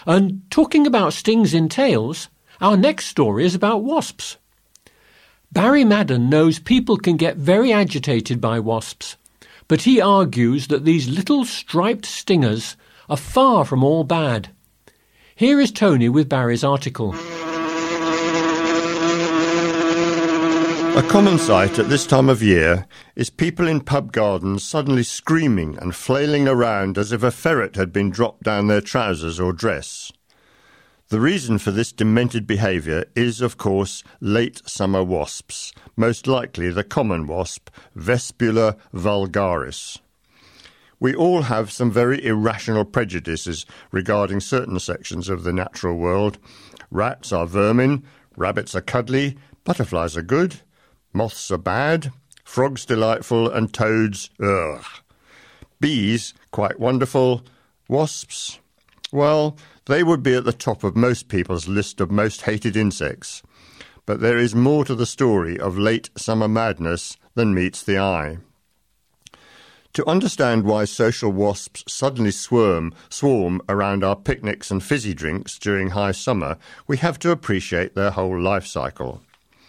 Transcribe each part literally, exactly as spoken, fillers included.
And talking about stings in tails, our next story is about wasps. Barry Madden knows people can get very agitated by wasps, but he argues that these little striped stingers are far from all bad. Here is Tony with Barry's article. A common sight at this time of year is people in pub gardens suddenly screaming and flailing around as if a ferret had been dropped down their trousers or dress. The reason for this demented behaviour is, of course, late summer wasps, most likely the common wasp, Vespula vulgaris. We all have some very irrational prejudices regarding certain sections of the natural world. Rats are vermin, rabbits are cuddly, butterflies are good, moths are bad, frogs delightful, and toads, ugh. Bees, quite wonderful. Wasps, well, they would be at the top of most people's list of most hated insects. But there is more to the story of late summer madness than meets the eye. To understand why social wasps suddenly swarm, swarm around our picnics and fizzy drinks during high summer, we have to appreciate their whole life cycle.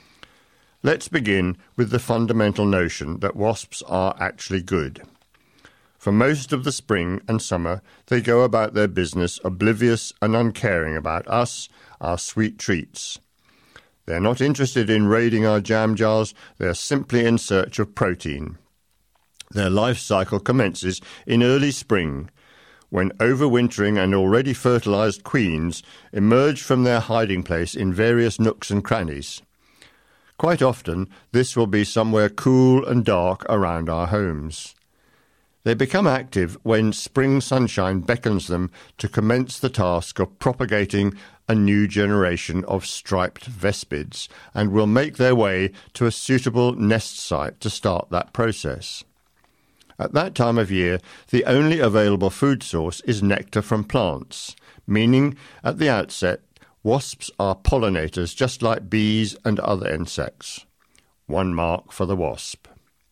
Let's begin with the fundamental notion that wasps are actually good. For most of the spring and summer, they go about their business oblivious and uncaring about us, our sweet treats. They're not interested in raiding our jam jars, they're simply in search of protein. Their life cycle commences in early spring, when overwintering and already fertilized queens emerge from their hiding place in various nooks and crannies. Quite often, this will be somewhere cool and dark around our homes. They become active when spring sunshine beckons them to commence the task of propagating a new generation of striped vespids, and will make their way to a suitable nest site to start that process. At that time of year, the only available food source is nectar from plants, meaning, at the outset, wasps are pollinators just like bees and other insects. One mark for the wasp.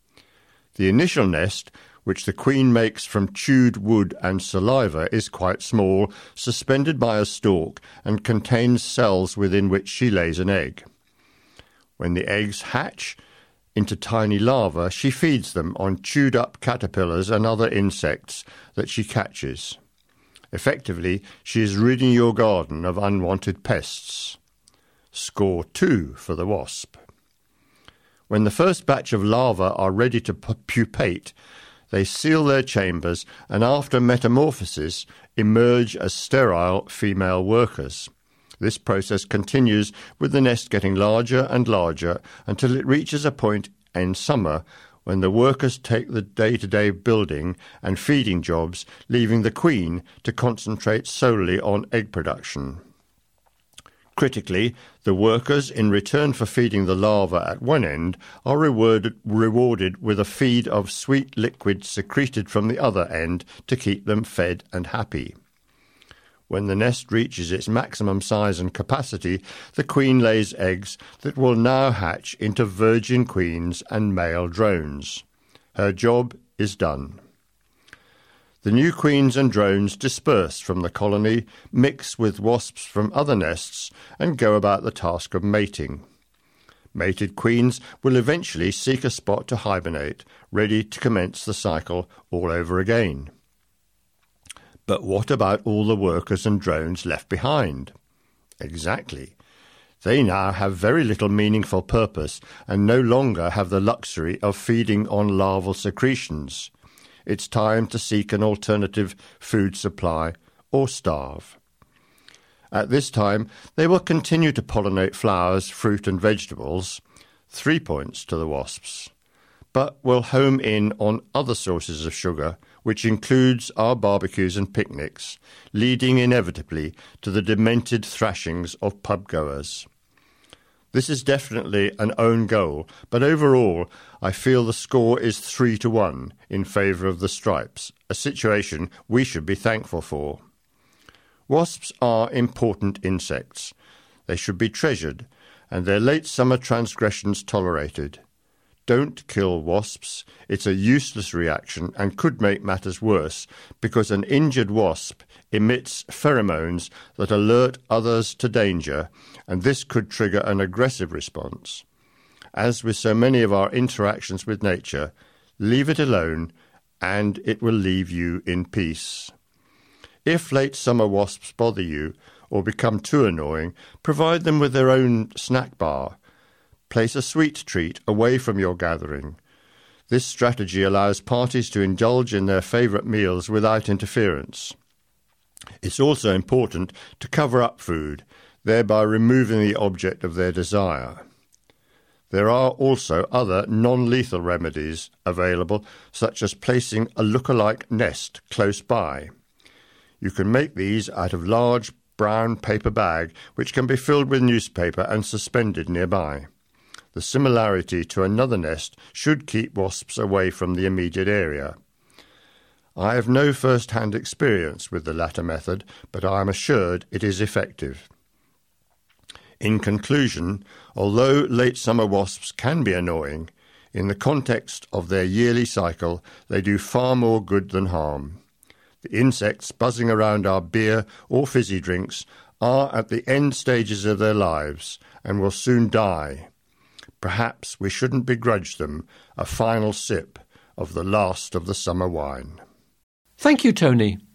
The initial nest, which the queen makes from chewed wood and saliva, is quite small, suspended by a stalk, and contains cells within which she lays an egg. When the eggs hatch into tiny larvae, she feeds them on chewed-up caterpillars and other insects that she catches. Effectively, she is ridding your garden of unwanted pests. Score two for the wasp. When the first batch of larvae are ready to pupate, they seal their chambers and after metamorphosis emerge as sterile female workers. This process continues with the nest getting larger and larger until it reaches a point in summer when the workers take the day-to-day building and feeding jobs, leaving the queen to concentrate solely on egg production. Critically, the workers, in return for feeding the larvae at one end, are rewarded, rewarded with a feed of sweet liquid secreted from the other end to keep them fed and happy. When the nest reaches its maximum size and capacity, the queen lays eggs that will now hatch into virgin queens and male drones. Her job is done. The new queens and drones disperse from the colony, mix with wasps from other nests, and go about the task of mating. Mated queens will eventually seek a spot to hibernate, ready to commence the cycle all over again. But what about all the workers and drones left behind? Exactly. They now have very little meaningful purpose and no longer have the luxury of feeding on larval secretions. It's time to seek an alternative food supply or starve. At this time, they will continue to pollinate flowers, fruit and vegetables, three points to the wasps, but will home in on other sources of sugar, which includes our barbecues and picnics, leading inevitably to the demented thrashings of pub-goers. This is definitely an own goal, but overall I feel the score is three to one in favour of the stripes, a situation we should be thankful for. Wasps are important insects. They should be treasured, and their late summer transgressions tolerated. Don't kill wasps. It's a useless reaction and could make matters worse because an injured wasp emits pheromones that alert others to danger, and this could trigger an aggressive response. As with so many of our interactions with nature, leave it alone and it will leave you in peace. If late summer wasps bother you or become too annoying, provide them with their own snack bar. Place a sweet treat away from your gathering. This strategy allows parties to indulge in their favourite meals without interference. It's also important to cover up food, thereby removing the object of their desire. There are also other non-lethal remedies available, such as placing a look-alike nest close by. You can make these out of large brown paper bag, which can be filled with newspaper and suspended nearby. The similarity to another nest should keep wasps away from the immediate area. I have no first-hand experience with the latter method, but I am assured it is effective. In conclusion, although late summer wasps can be annoying, in the context of their yearly cycle, they do far more good than harm. The insects buzzing around our beer or fizzy drinks are at the end stages of their lives and will soon die. Perhaps we shouldn't begrudge them a final sip of the last of the summer wine. Thank you, Tony.